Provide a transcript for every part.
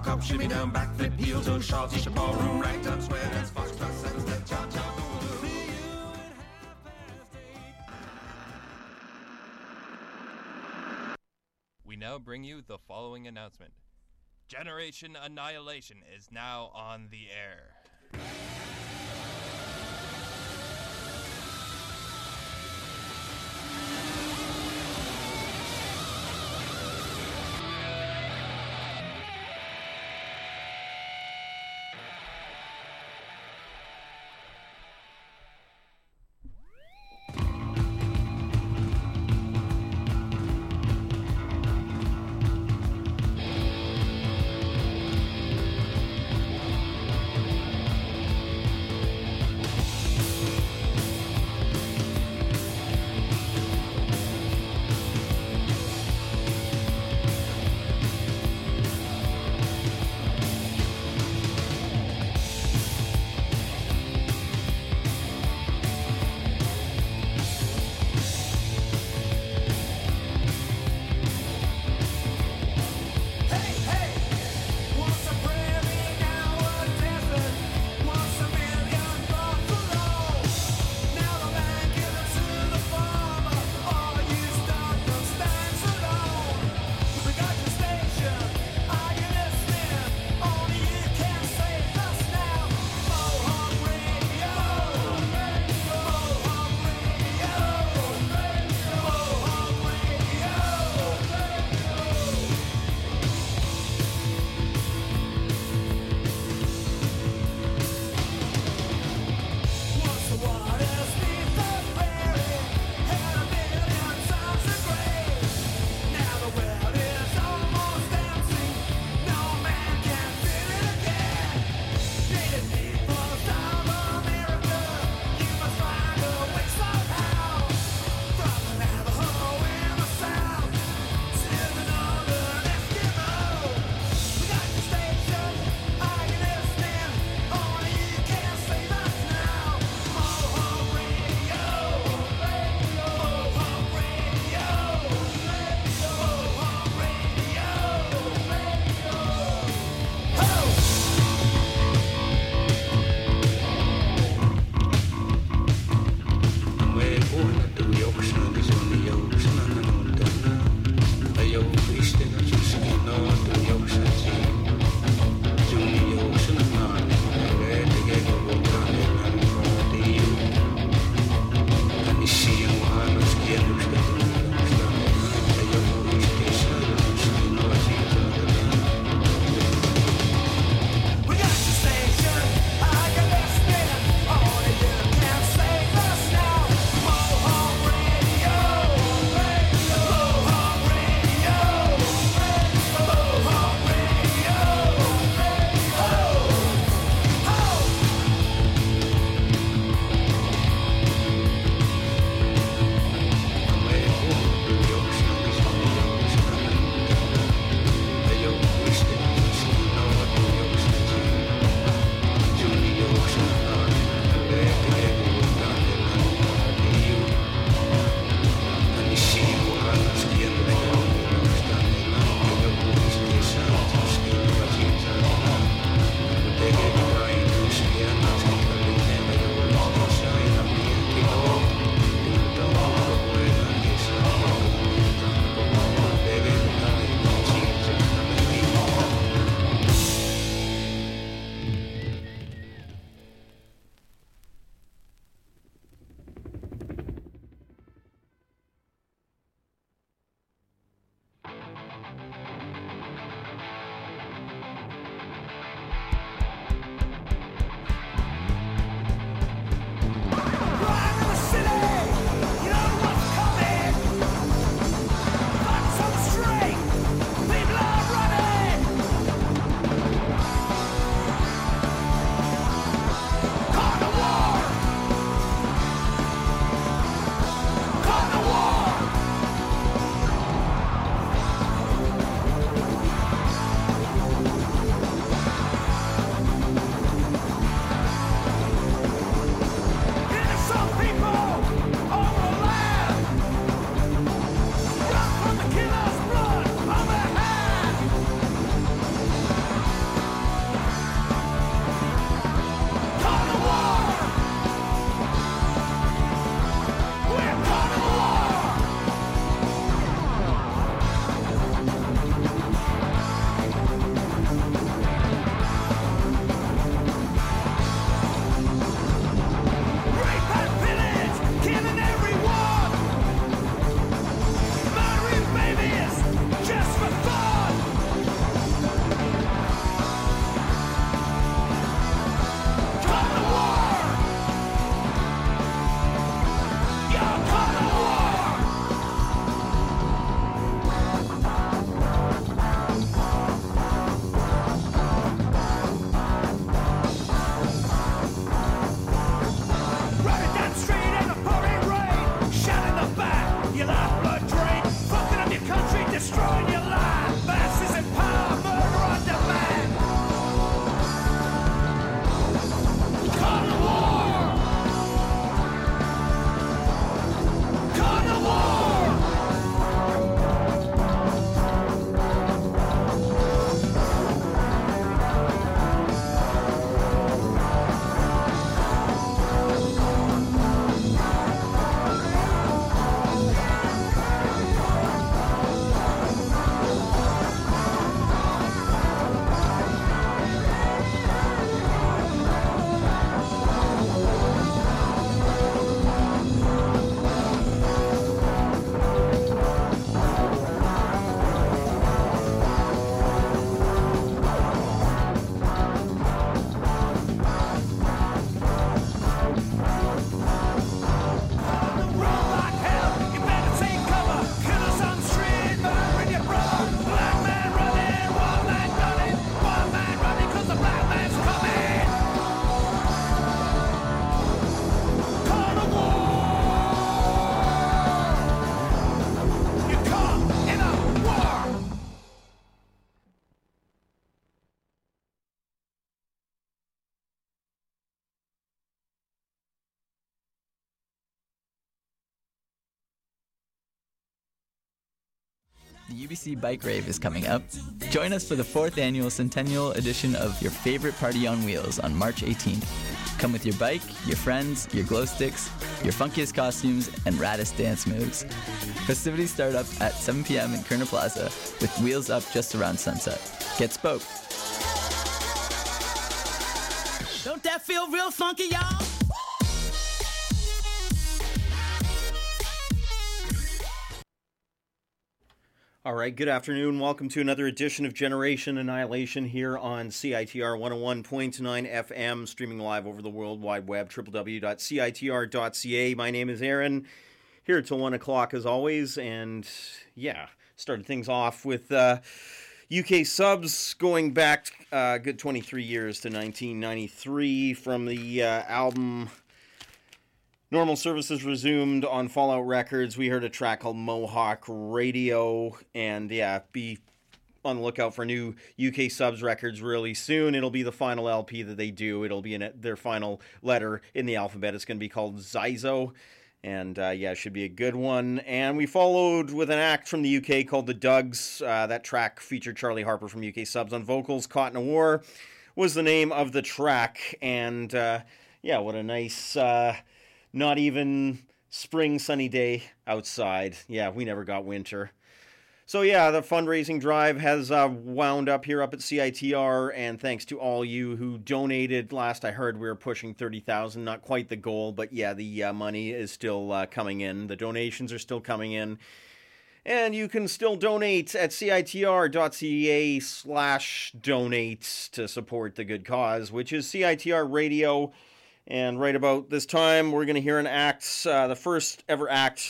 rock up, shimmy down, backflip, heel toe, short t-shirt, ballroom, ragtime, square dance, foxtrot, seven step, cha cha. We now bring you the following announcement. Generation Annihilation is now on the air. The UBC Bike Rave is coming up. Join us for the 4th annual Centennial edition of your favorite party on wheels on March 18th. Come with your bike, your friends, your glow sticks, your funkiest costumes, and raddest dance moves. Festivities start up at 7 p.m. in Kerner Plaza, with wheels up just around sunset. Get spoked! Don't that feel real funky, y'all? All right, good afternoon. Welcome to another edition of Generation Annihilation here on CITR 101.9 FM, streaming live over the World Wide Web, www.citr.ca. My name is Aaron, here till 1 o'clock as always, and yeah, started things off with UK subs going back a good 23 years to 1993 from the album Normal Services Resumed on Fallout Records. We heard a track called Mohawk Radio, and yeah, be on the lookout for new UK subs records really soon. It'll be the final LP that they do. It'll be in their final letter in the alphabet. It's going to be called Zyzo, and yeah, it should be a good one. And we followed with an act from the UK called The Dugs. That track featured Charlie Harper from UK subs on vocals. Caught in a War was the name of the track, and yeah, what a nice... not even spring sunny day outside. Yeah, we never got winter. So yeah, the fundraising drive has wound up here up at CITR, and thanks to all you who donated. Last I heard, we were pushing 30,000, not quite the goal, but yeah, the money is still coming in. The donations are still coming in. And you can still donate at citr.ca/donate to support the good cause, which is CITR Radio. And right about this time, we're going to hear an act, the first ever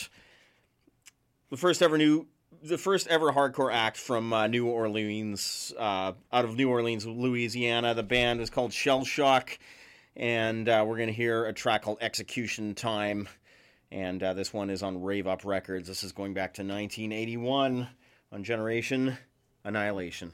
hardcore act from New Orleans, out of New Orleans, Louisiana. The band is called Shell Shock, and we're going to hear a track called Execution Time. And this one is on Rave Up Records. This is going back to 1981 on Generation Annihilation.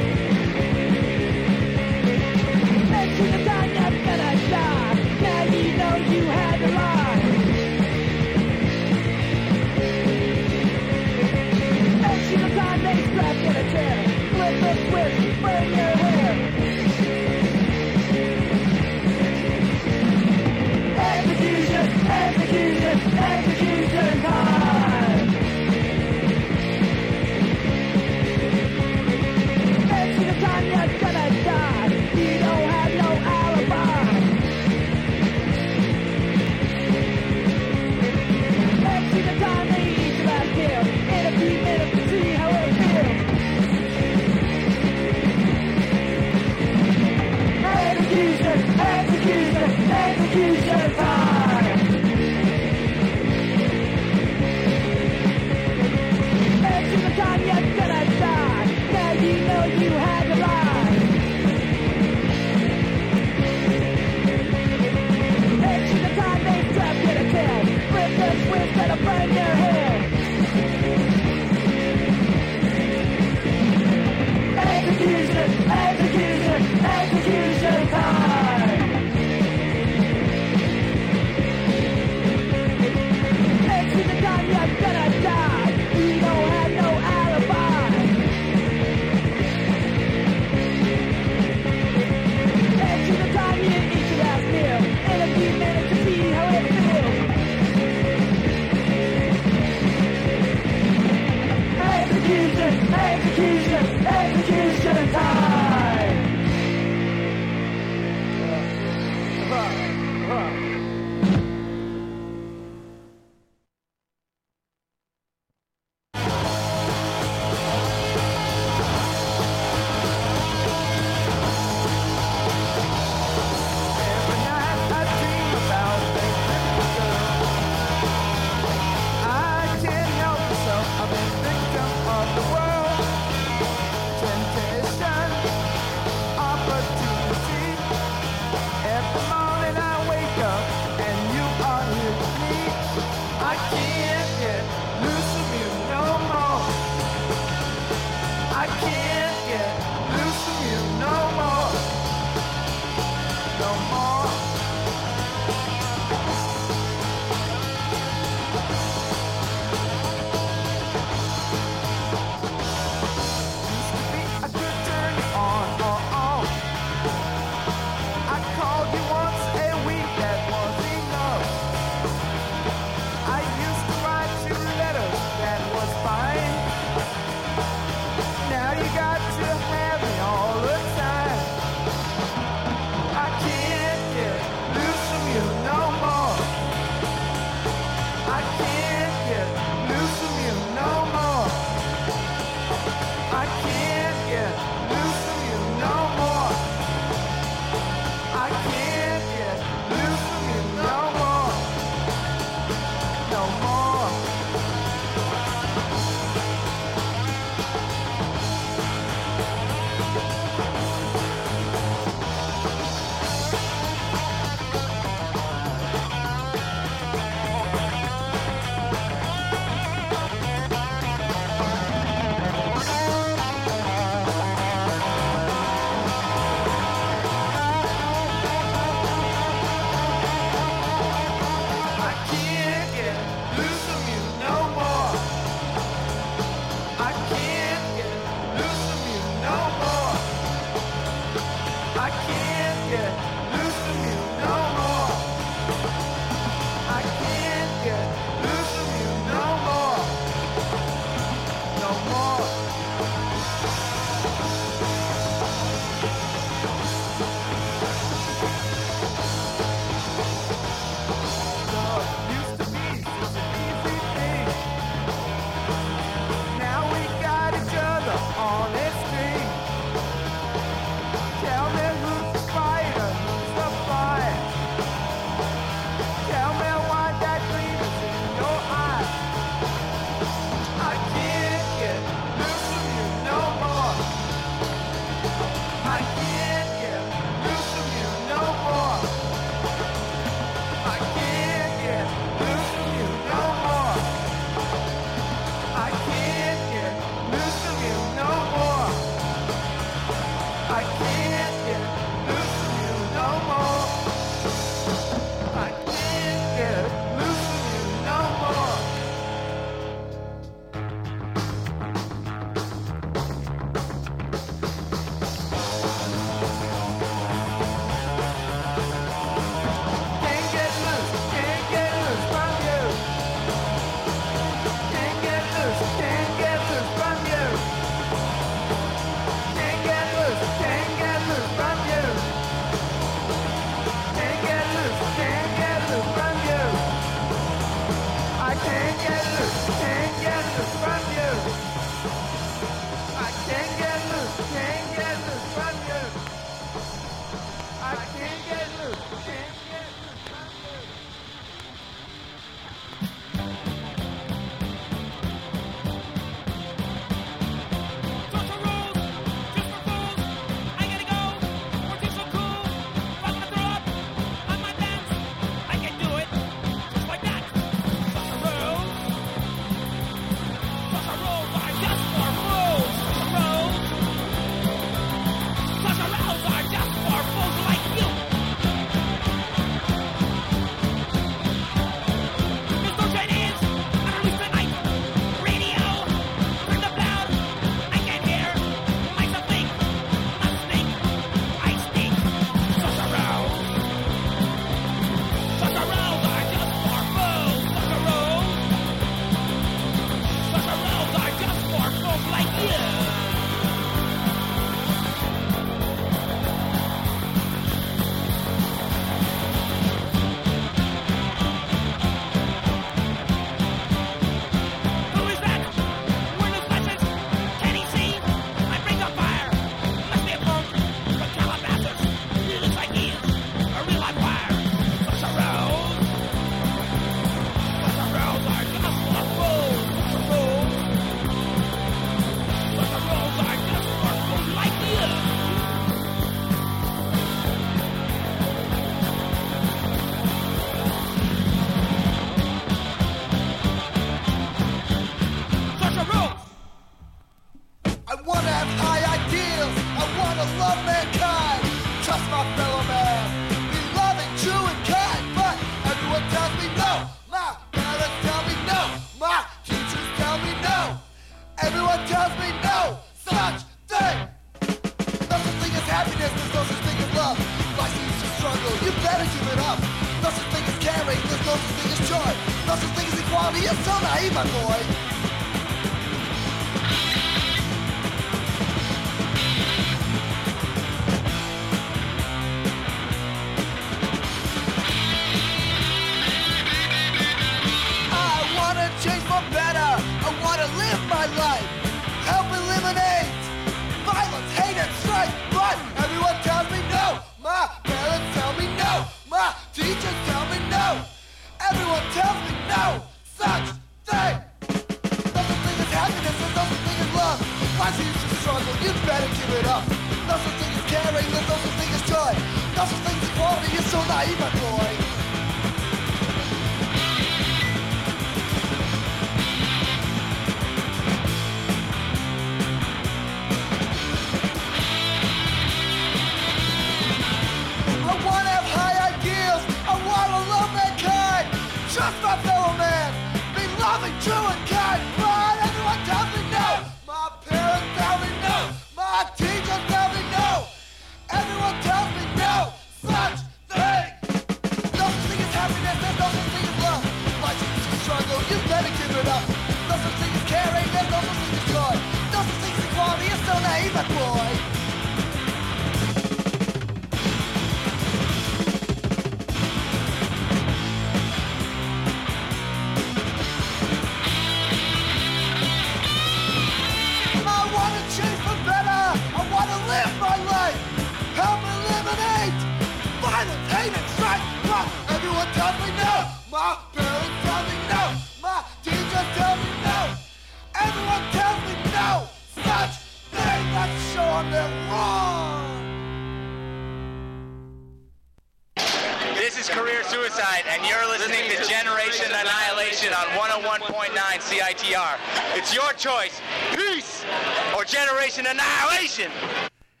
CITR. It's your choice. Peace or Generation Annihilation.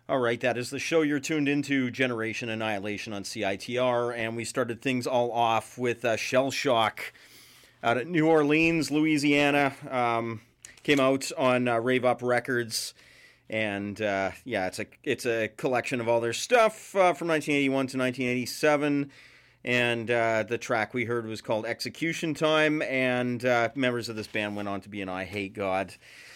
All right, that is the show you're tuned into, Generation Annihilation on CITR, and we started things all off with Shell Shock out at New Orleans, Louisiana. Came out on Rave Up Records, and it's a collection of all their stuff from 1981 to 1987. And the track we heard was called Execution Time, and members of this band went on to be in I Hate God.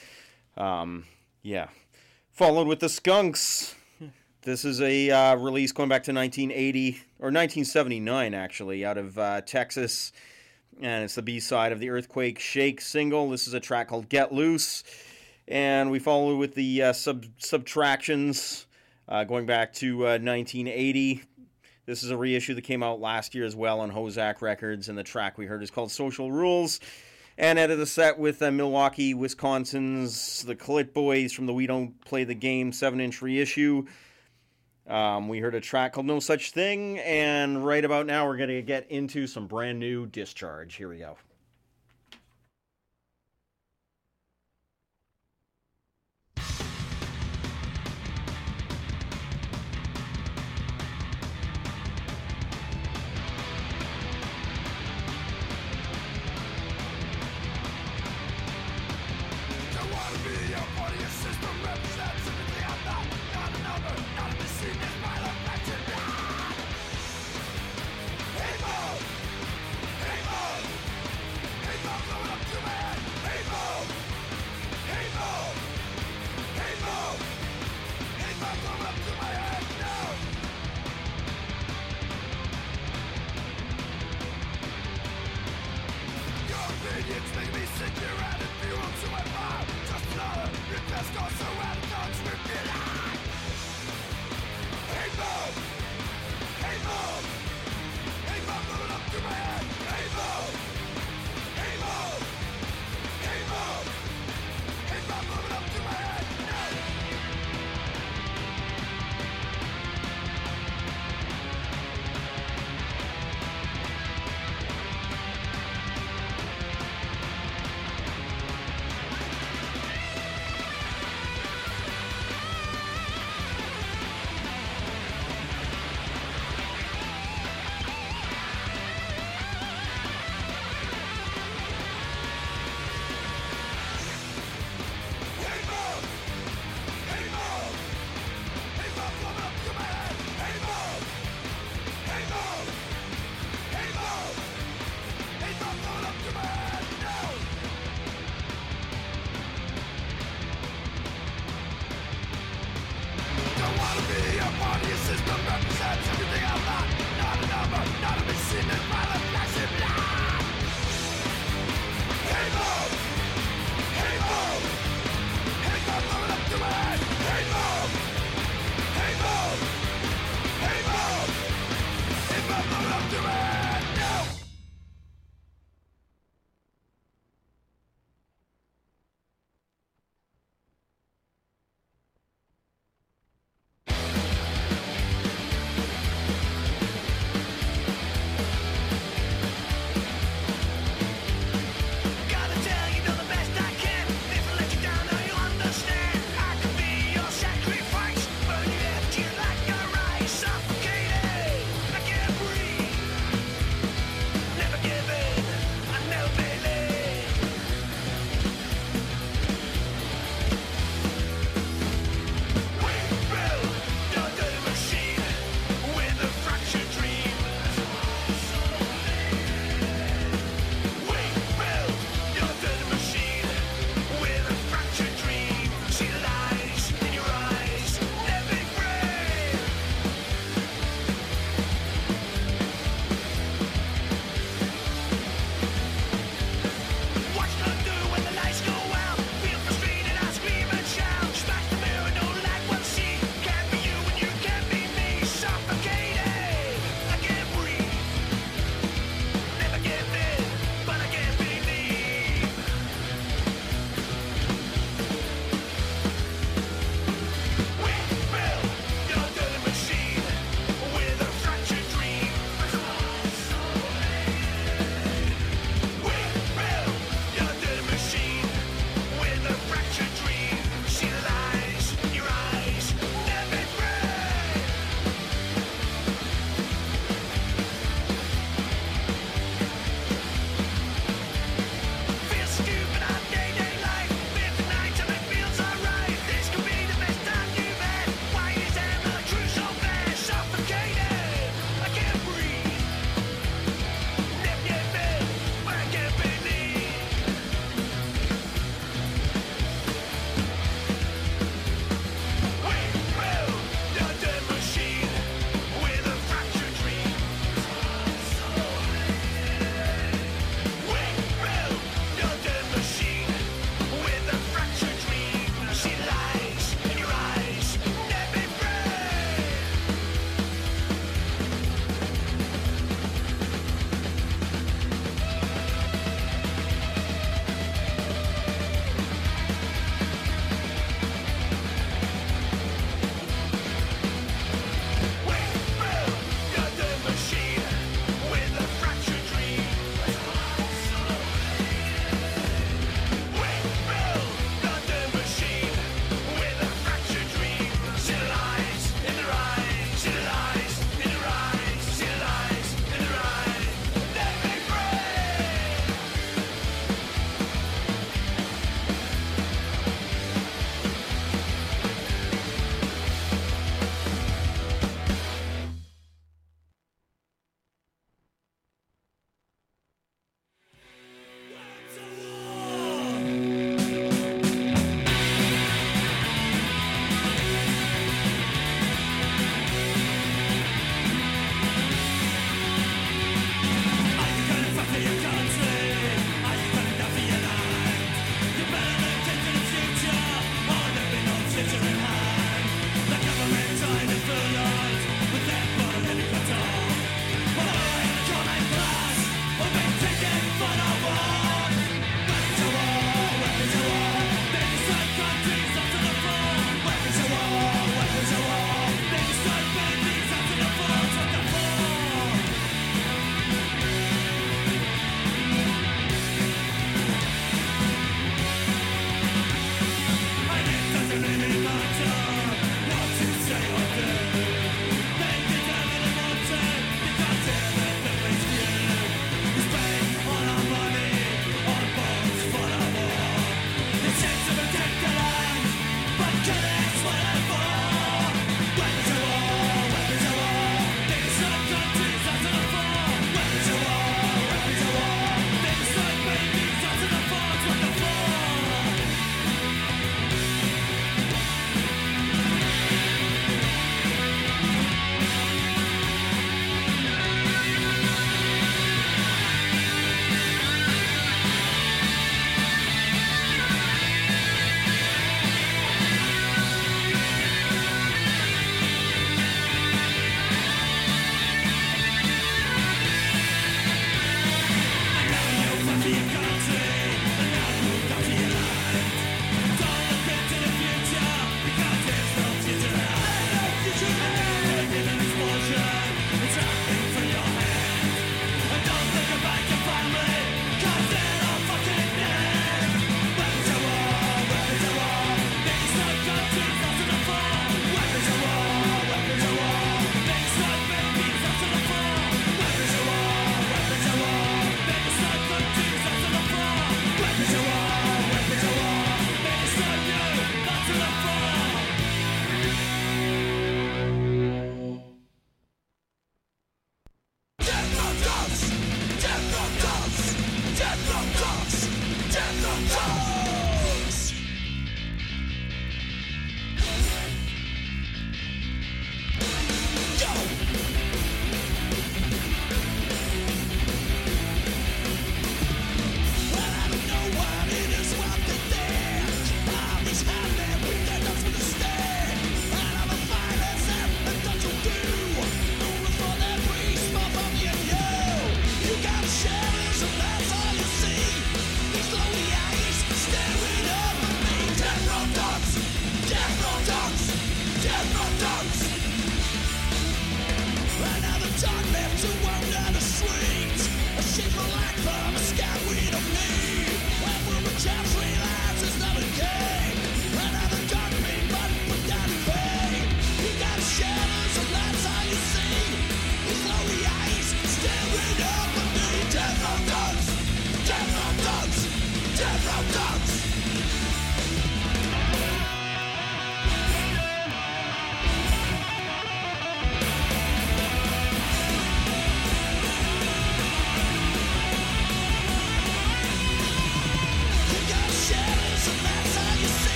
Followed with the Skunks. This is a release going back to 1980, or 1979 actually, out of Texas. And it's the B-side of the Earthquake Shake single. This is a track called Get Loose. And we follow with the Subtractions going back to 1980. This is a reissue that came out last year as well on Hozak Records, and the track we heard is called Social Rules. And ended the set with Milwaukee, Wisconsin's The Clit Boys from the We Don't Play the Game 7-inch reissue. We heard a track called No Such Thing, and right about now we're going to get into some brand new Discharge. Here we go.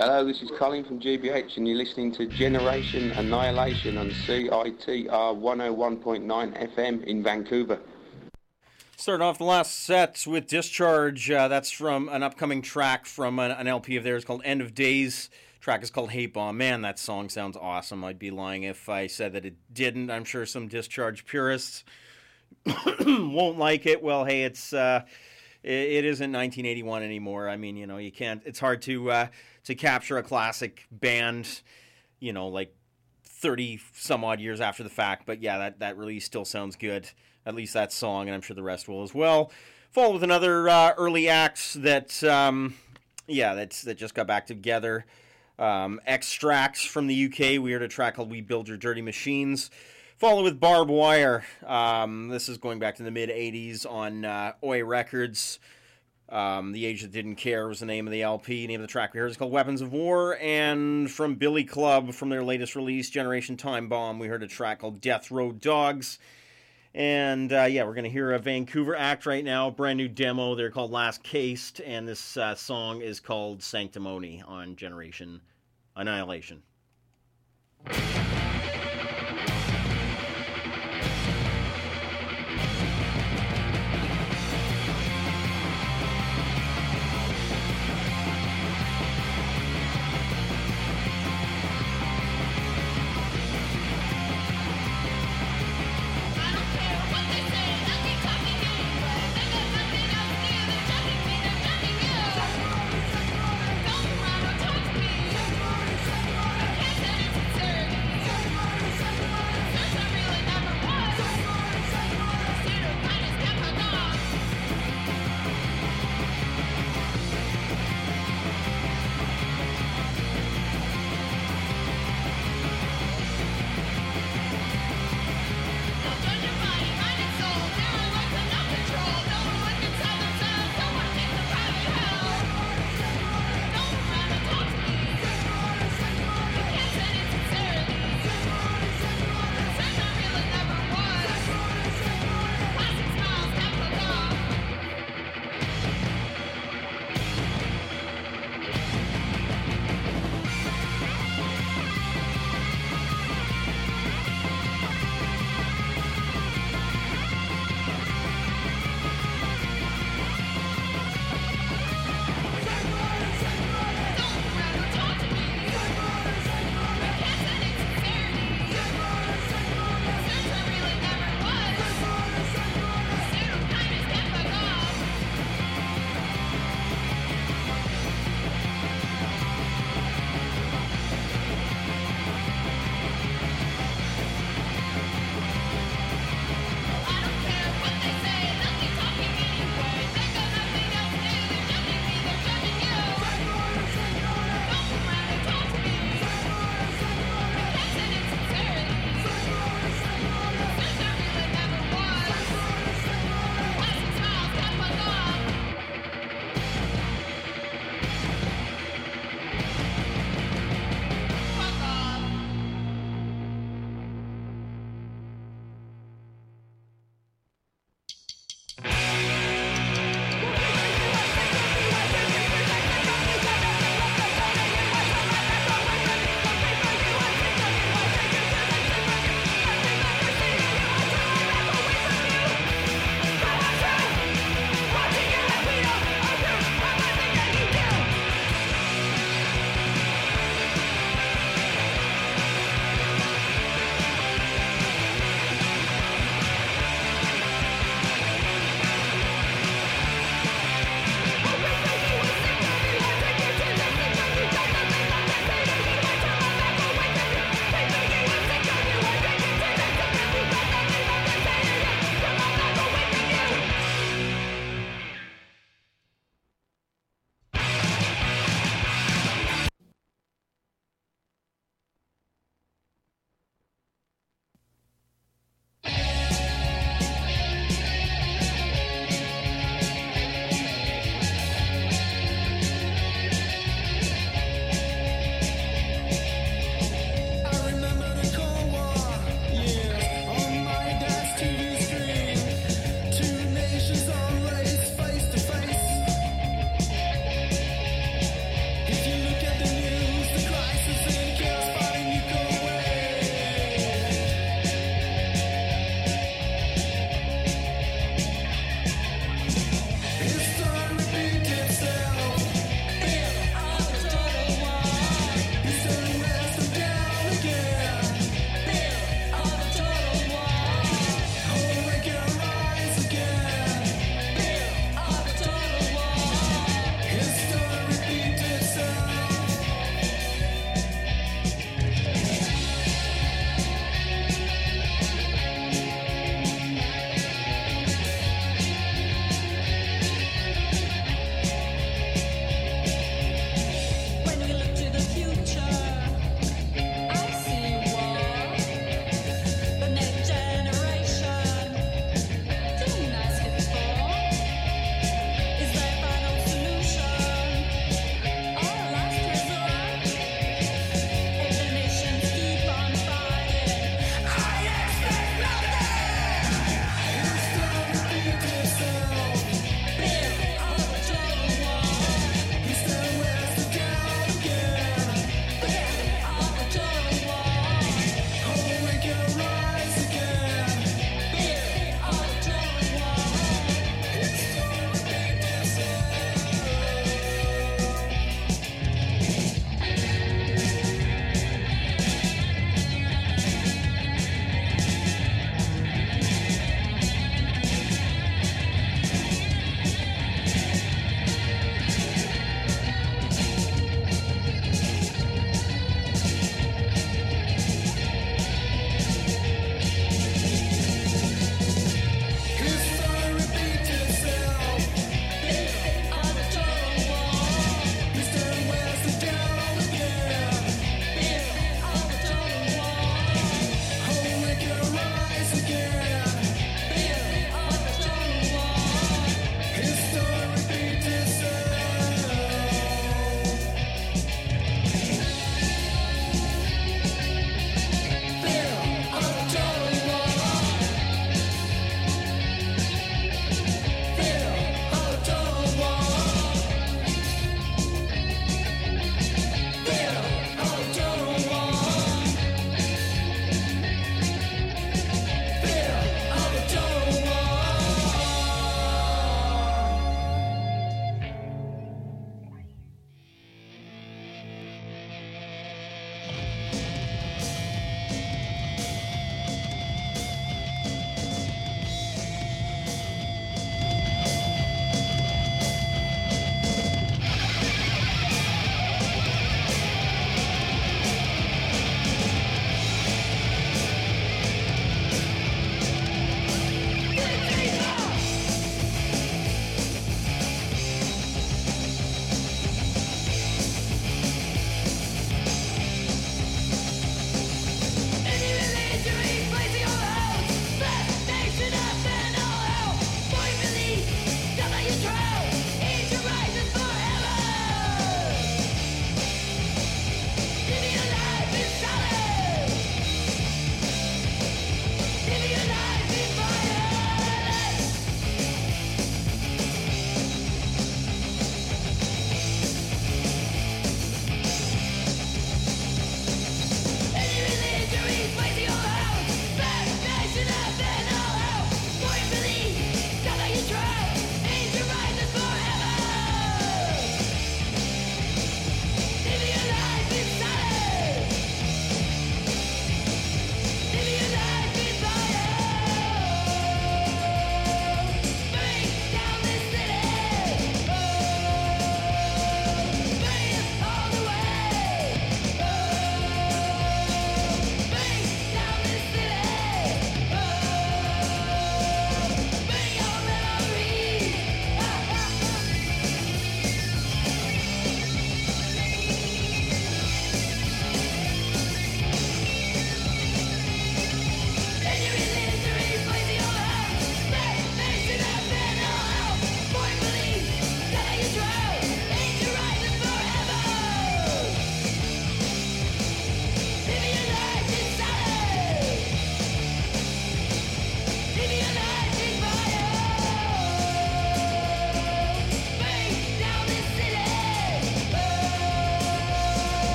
Hello, this is Colin from GBH, and you're listening to Generation Annihilation on CITR 101.9 FM in Vancouver. Starting off the last set with Discharge. That's from an upcoming track from an LP of theirs called End of Days. Track is called Hate Bomb. Man, that song sounds awesome. I'd be lying if I said that it didn't. I'm sure some Discharge purists won't like it. Well, hey, it isn't 1981 anymore. I mean, you can't. It's hard to capture a classic band, like 30 some odd years after the fact. But yeah, that release still sounds good. At least that song, and I'm sure the rest will as well. Followed with another early act that just got back together. Extracts from the UK. We heard a track called We Build Your Dirty Machines. Followed with Barbed Wire. This is going back to the mid-'80s on Oi Records. The Age That Didn't Care was the name of the LP. The name of the track we heard is called Weapons of War. And from Billy Club, from their latest release, Generation Time Bomb, we heard a track called Death Row Dogs. And we're going to hear a Vancouver act right now, brand new demo. They're called Last Caste, and this song is called Sanctimony on Generation Annihilation. Don't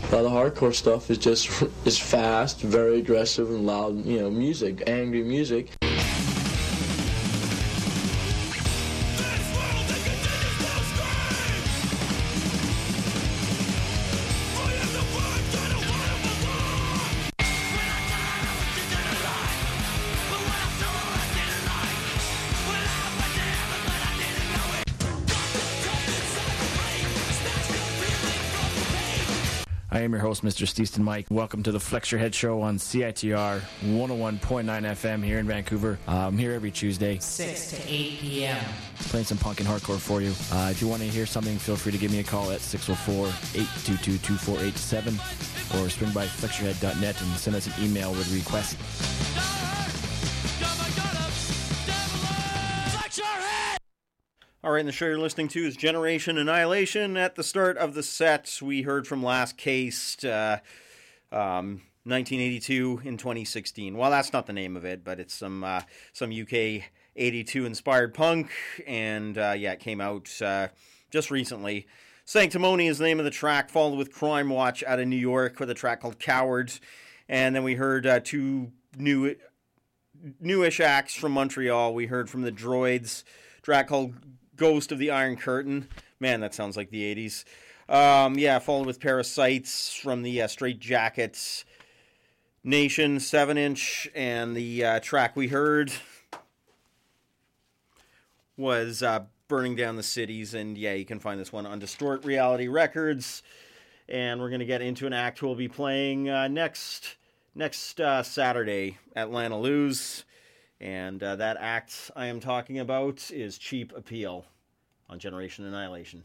The hardcore stuff is just is fast, very aggressive and loud, music, angry music. I am your host, Mr. Steeston Mike. Welcome to the Flex Your Head Show on CITR 101.9 FM here in Vancouver. I'm here every Tuesday, 6 to 8 p.m. playing some punk and hardcore for you. If you want to hear something, feel free to give me a call at 604-822-2487 or swing by flexyourhead.net and send us an email with requests. All right, and the show you're listening to is Generation Annihilation. At the start of the set, we heard from Last Case, 1982 in 2016. Well, that's not the name of it, but it's some UK 82-inspired punk, and it came out just recently. Sanctimony is the name of the track, followed with Crime Watch out of New York with a track called Cowards. And then we heard two newish acts from Montreal. We heard from the Droids, track called Ghost of the Iron Curtain. Man, that sounds like the 80s. Followed with Parasites from the Straight Jackets Nation 7-inch. And the track we heard was Burning Down the Cities. And you can find this one on Distort Reality Records. And we're going to get into an act we'll be playing next Saturday at Lana Lou's. And that act I am talking about is Cheap Appeal on Generation Annihilation.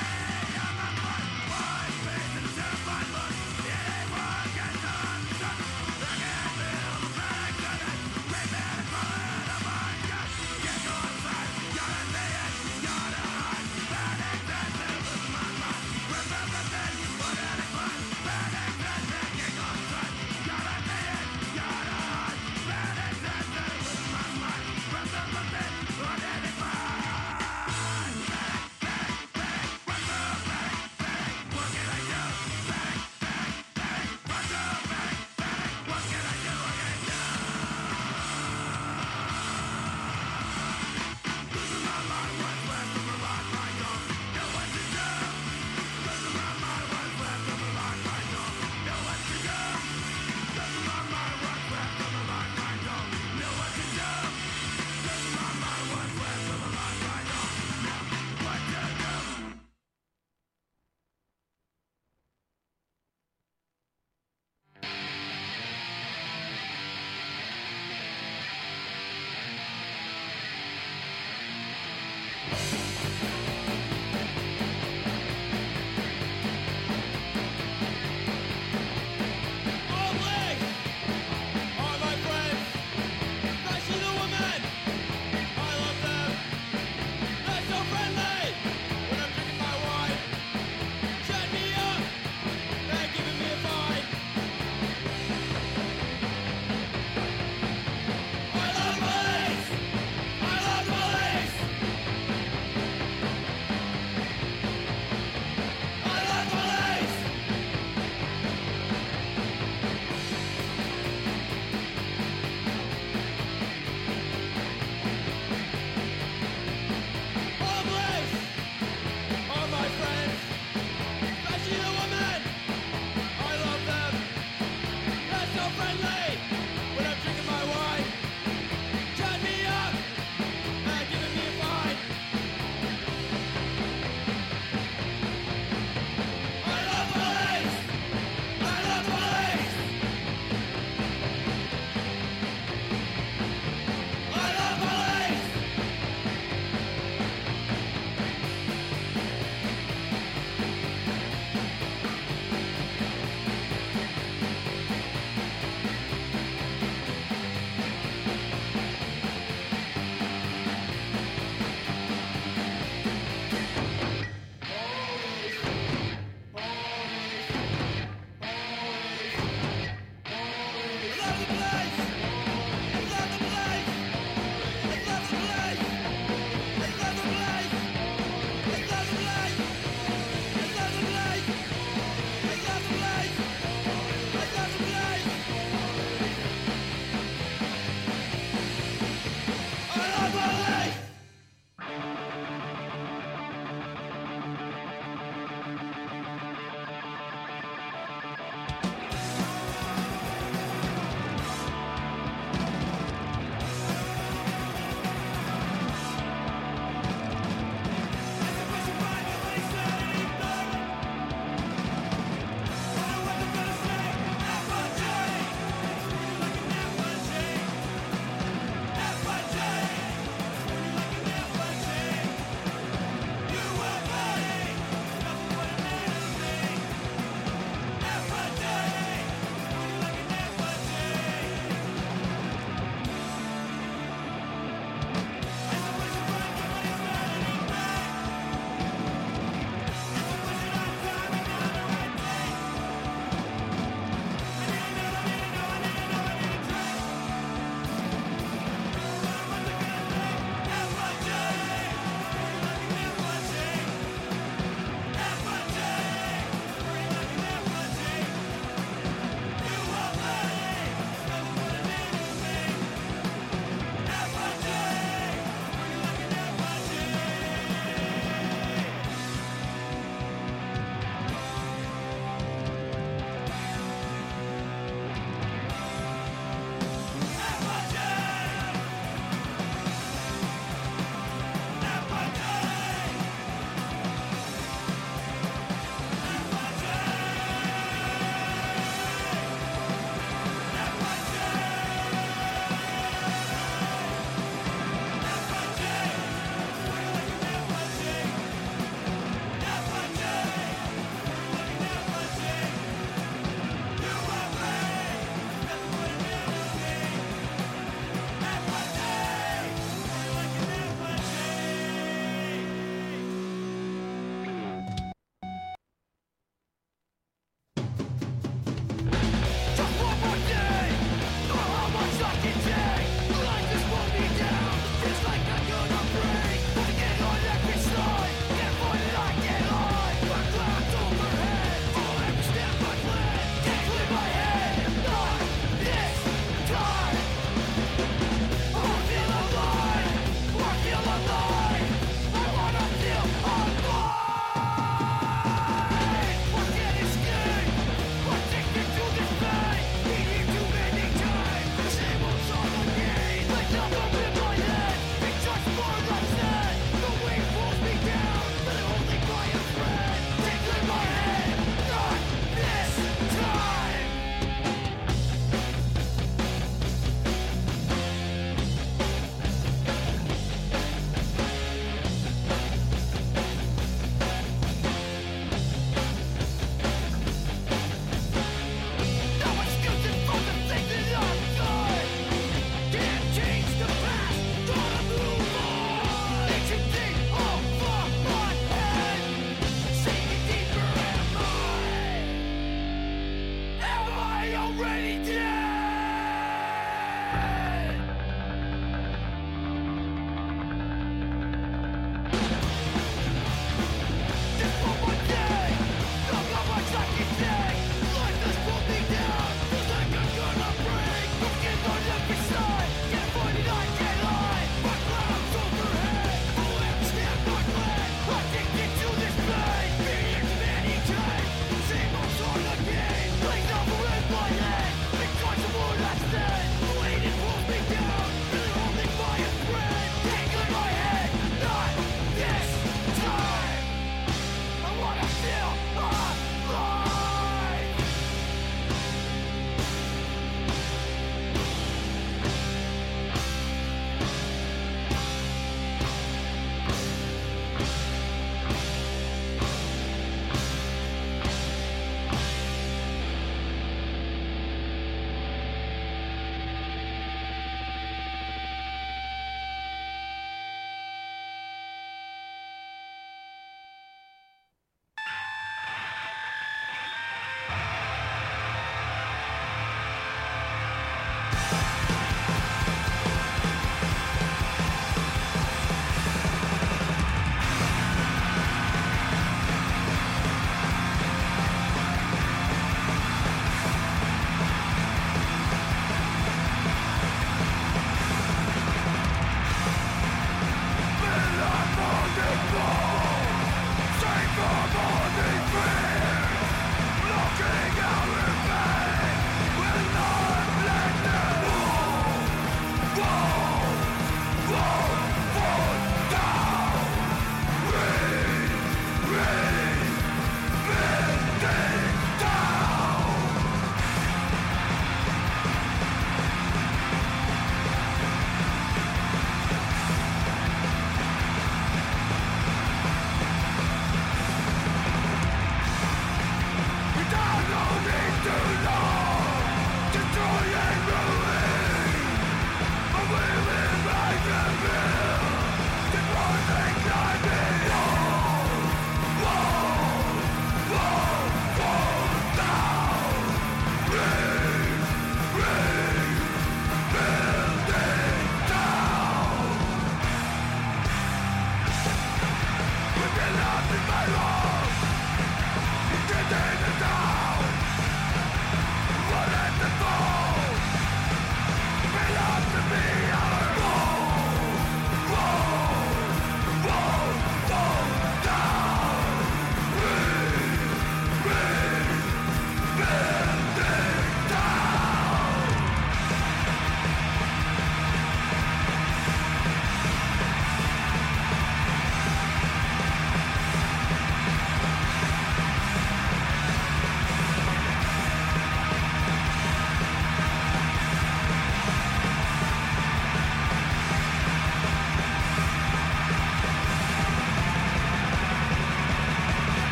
Shut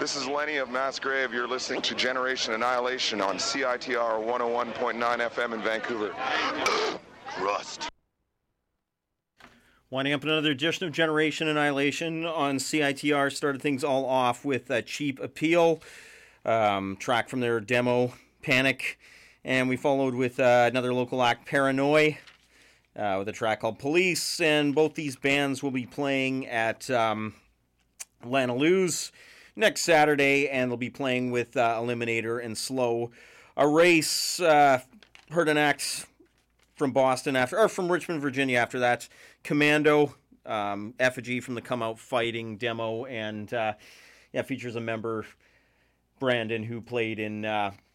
This is Lenny of Massgrave. You're listening to Generation Annihilation on CITR 101.9 FM in Vancouver. Rust. Winding up another edition of Generation Annihilation on CITR. Started things all off with a Cheap Appeal, track from their demo, Panic. And we followed with another local act, Paranoid, with a track called Police. And both these bands will be playing at Lanaloo's next Saturday, and they'll be playing with Eliminator and Slow. A Race, heard an act from Boston from Richmond, Virginia after that. Commando, Effigy from the Come Out Fighting demo, and features a member, Brandon, who played in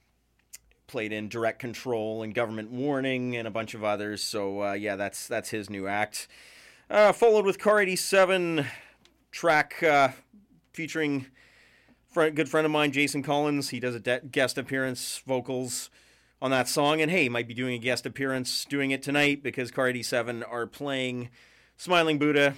Direct Control and Government Warning and a bunch of others. So that's his new act. Followed with Car 87 track featuring a good friend of mine, Jason Collins. He does a guest appearance vocals on that song, and hey, might be doing a guest appearance doing it tonight because Car 87 are playing Smiling Buddha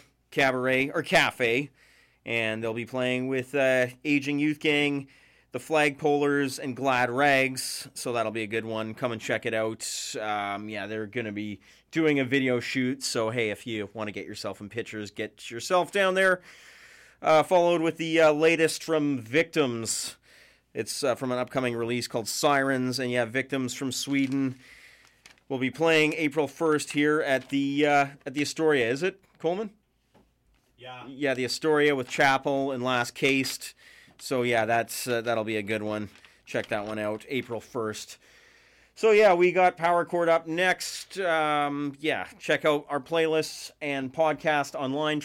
Cafe, and they'll be playing with Aging Youth Gang, the Flagpolers, and Glad Rags, so that'll be a good one. Come and check it out. They're going to be doing a video shoot, so hey, if you want to get yourself in pictures, get yourself down there. Followed with the latest from Victims. It's from an upcoming release called Sirens, and Victims from Sweden will be playing April 1st here at the Astoria. Is it, Coleman? Yeah. Yeah, the Astoria with Chapel and Last Caste. So that'll be a good one. Check that one out, April 1st. So we got Power Chord up next. Check out our playlists and podcast online,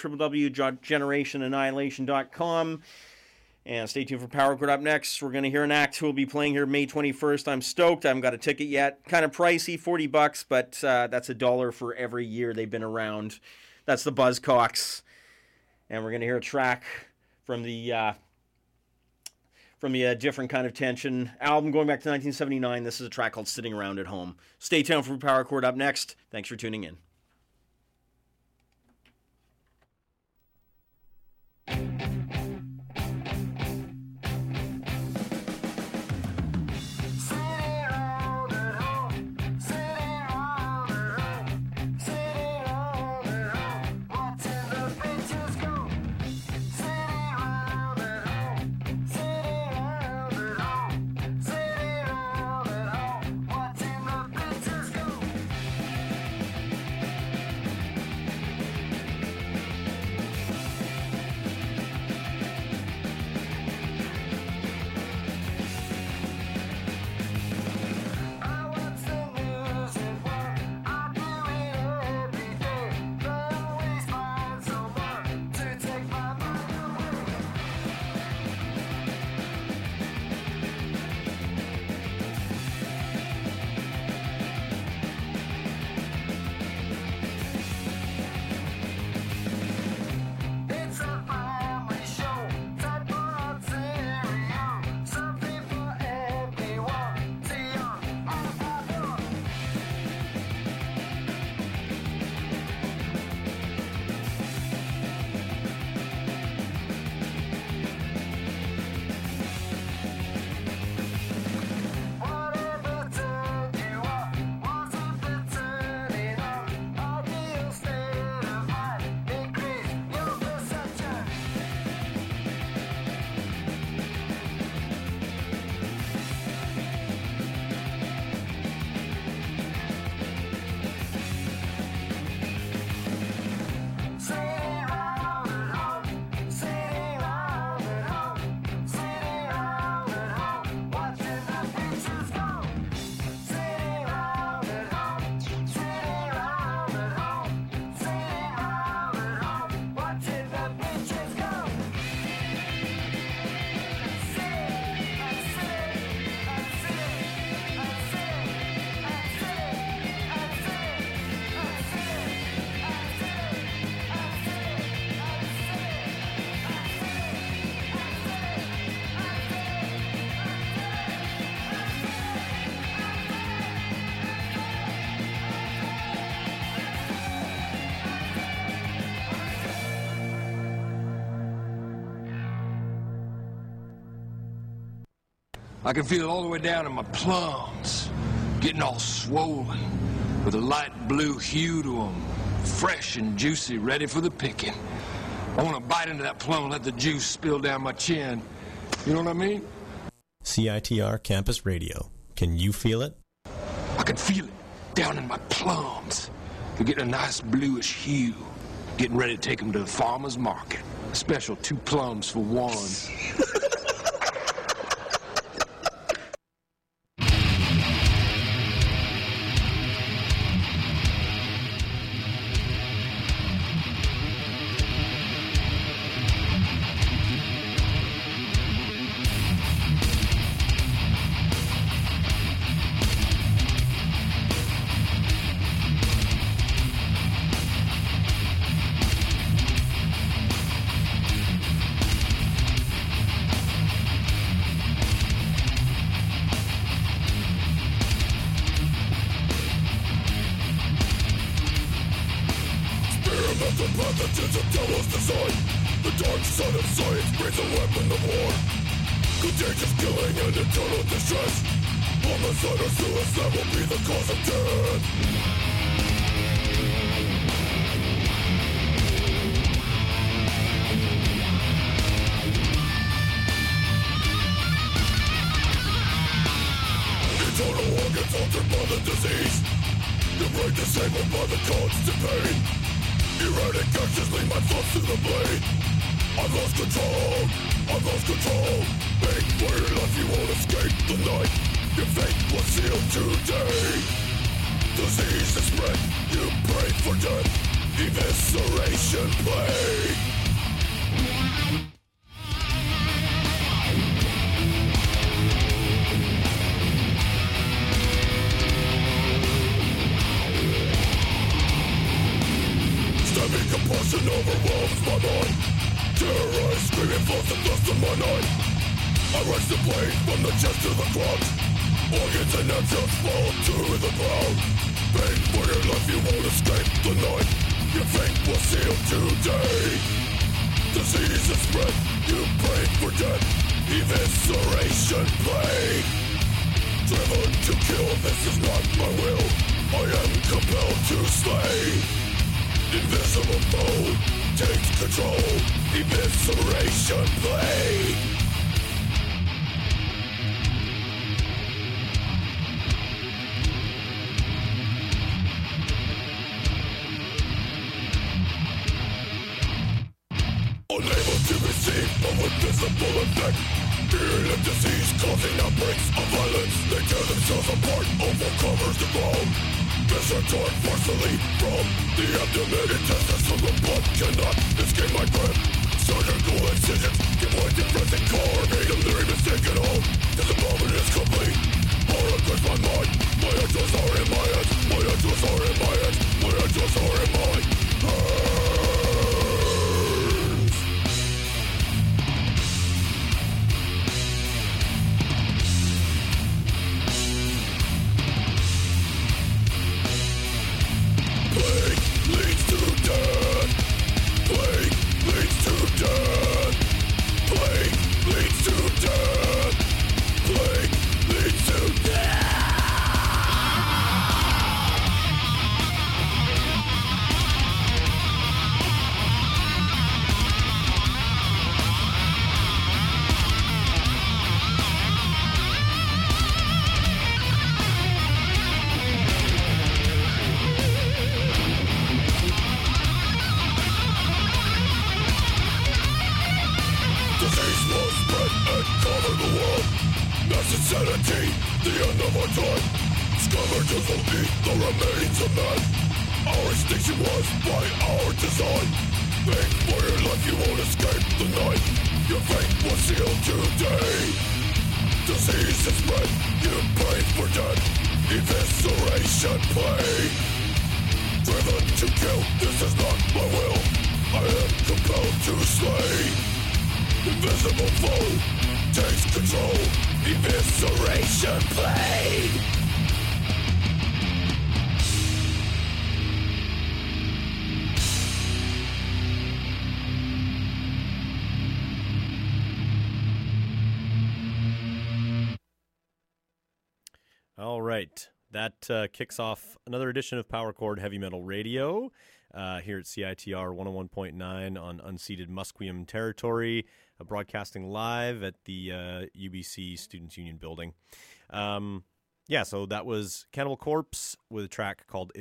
www.generationannihilation.com. And stay tuned for Power Chord up next. We're going to hear an act who will be playing here May 21st. I'm stoked. I haven't got a ticket yet. Kind of pricey, $40, but that's $1 for every year they've been around. That's the Buzzcocks. And we're going to hear a track from the Different Kind of Tension album going back to 1979. This is a track called Sitting Around at Home. Stay tuned for Power Chord up next. Thanks for tuning in. I can feel it all the way down in my plums, getting all swollen, with a light blue hue to them, fresh and juicy, ready for the picking. I want to bite into that plum and let the juice spill down my chin. You know what I mean? CITR Campus Radio. Can you feel it? I can feel it down in my plums. They're getting a nice bluish hue. Getting ready to take them to the farmer's market. A special 2 plums for 1. That kicks off another edition of Power Chord Heavy Metal Radio here at CITR 101.9 on unceded Musqueam territory, broadcasting live at the UBC Students' Union building. So that was Cannibal Corpse with a track called